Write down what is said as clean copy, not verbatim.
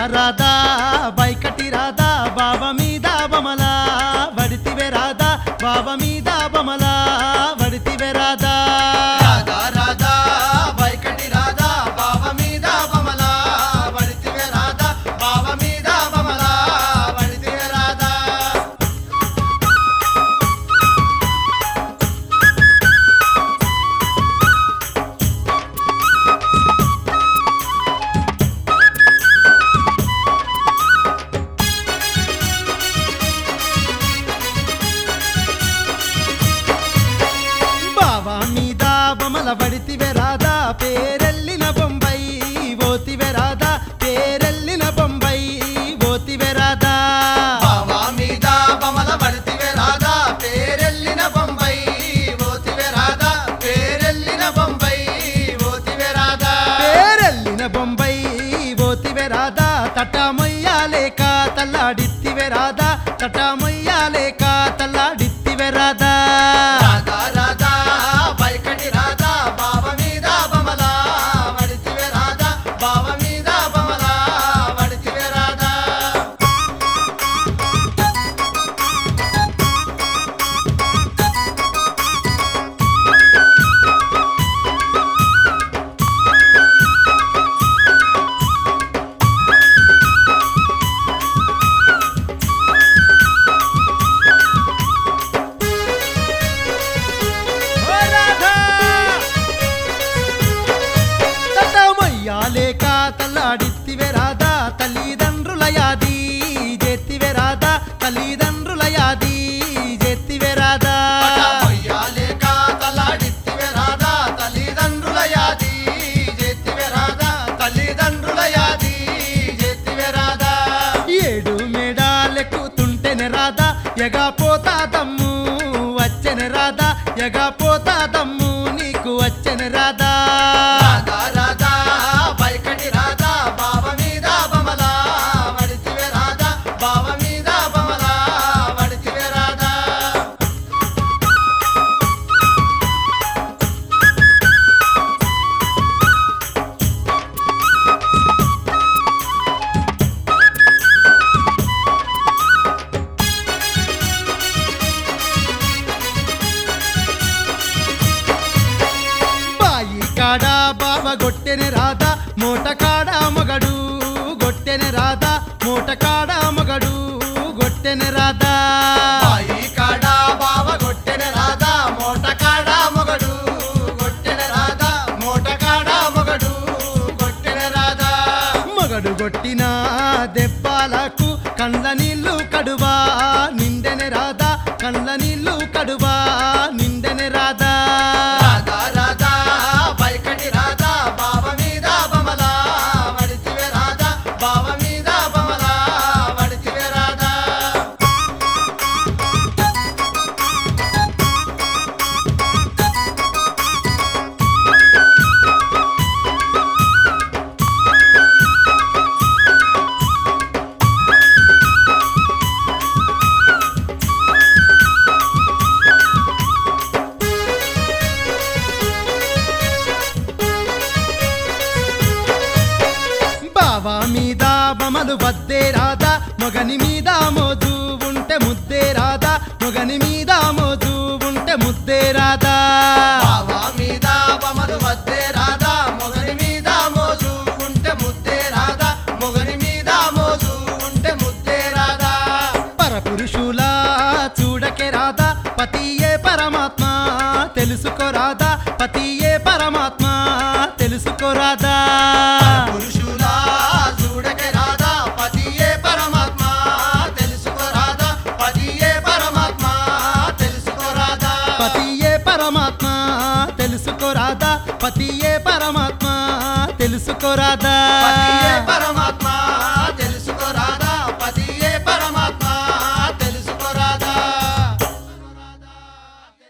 రాధా బైకటి రాధా బావ మీద బమలా వడితివే రాధా బావ మీద బమలా వడితివే రాధా రాధా రాధా బైకటి రాధా బావ మీద బమలా వడితివే రాధా బావ మీద బమలా వడితివే రాధా బావ మీద బమల వడితివే రాధా పేరెల్లిన బొంబై ఓతివే రాధా పేరెల్లిన బొంబై ఓతివే రాధా బావ మీద బమల వడితివే రాధా పేరెల్లిన బొంబై ఓతివే రాధా పేరెల్లిన బొంబై ఓతివే రాధా పేరెల్లిన బొంబై ఓతివే రాధా తటమొయ్యాలేక తల్లాడిత్తివే రాధా తటమొయ్యాలేక తల్లాడిత్తివే రాధా రాధా రాధా బైకటి రాధా బావ మీద బమలా వడితివే రాధా బావ మీద బమలా వడితివే రాధా ఓ రాధా తటమొయ్యాలేక తల్లాడిత్తివే రాధా తల్లిదండ్రుల యాది జెత్తివే రాధా తల్లిదండ్రుల యాది జెత్తివే రాధా మొయ్యాలేక తలాడిత్తివే రాధా తల్లిదండ్రుల యాది జెత్తివే రాధా తల్లిదండ్రుల యాది జెత్తివే రాధా ఏడు మేడాలెక్కుతుంటేనే రాధా ఎగా పోతా దమ్ము వచ్చెను రాధా ఎగా పోతా దమ్ము నీకు వచ్చెను రాధా రాధా రాధా బైకటి రాధా బావ మీద బమలా వడితివే రాధా బావ మీద బమలా వడితివే రాధా బాయి కాడ బావ గొట్టెనే రాధా మూట కాడ మొగడు గొట్టెనే రాధా మూట కాడ మొగడు గొట్టెనే రాధా బాయి కాడ బావ గొట్టెన రాధా మోట కాడ మొగడు గొట్టెన రాధా మోట కాడ మొగడు గొట్టెన రాధా మొగడు గొట్టిన దెబ్బలకు కండ్ల నీళ్ళు కడువా నిండెనే రాధా కండ్ల నీళ్ళు కడువా నిండెనే రాధా రాధా రాధా బైకటి రాధా బావ మీద బమలా వడితివే రాధా బావ మీద బమలా వడితివే రాధా బావ మీద బమలు వద్దే రాధా మొగని మీద మోజు ఉంటే ముద్దే రాధా మొగని మీద మోజు ఉంటే ముద్దే రాధా బావ మీద బమలు వద్దే రాధా మొగని మీద మోజు ఉంటే ముద్దే రాధా మొగని మీద మోజు ఉంటే ముద్దే రాధా పరపురుషులా చూడకే రాధా పతియే పరమాత్మ తెలుసుకో రాధా పతియే పరమాత్మ తెలుసుకో రాధా పురుషులా చూడకే రాధా పతియే పరమాత్మ తెలుసుకో రాధా పతియే పరమాత్మ తెలుసుకో రాధా పతియే పరమాత్మ తెలుసుకో రాధా పతియే పరమాత్మ తెలుసుకో రాధా పతియే పరమాత్మ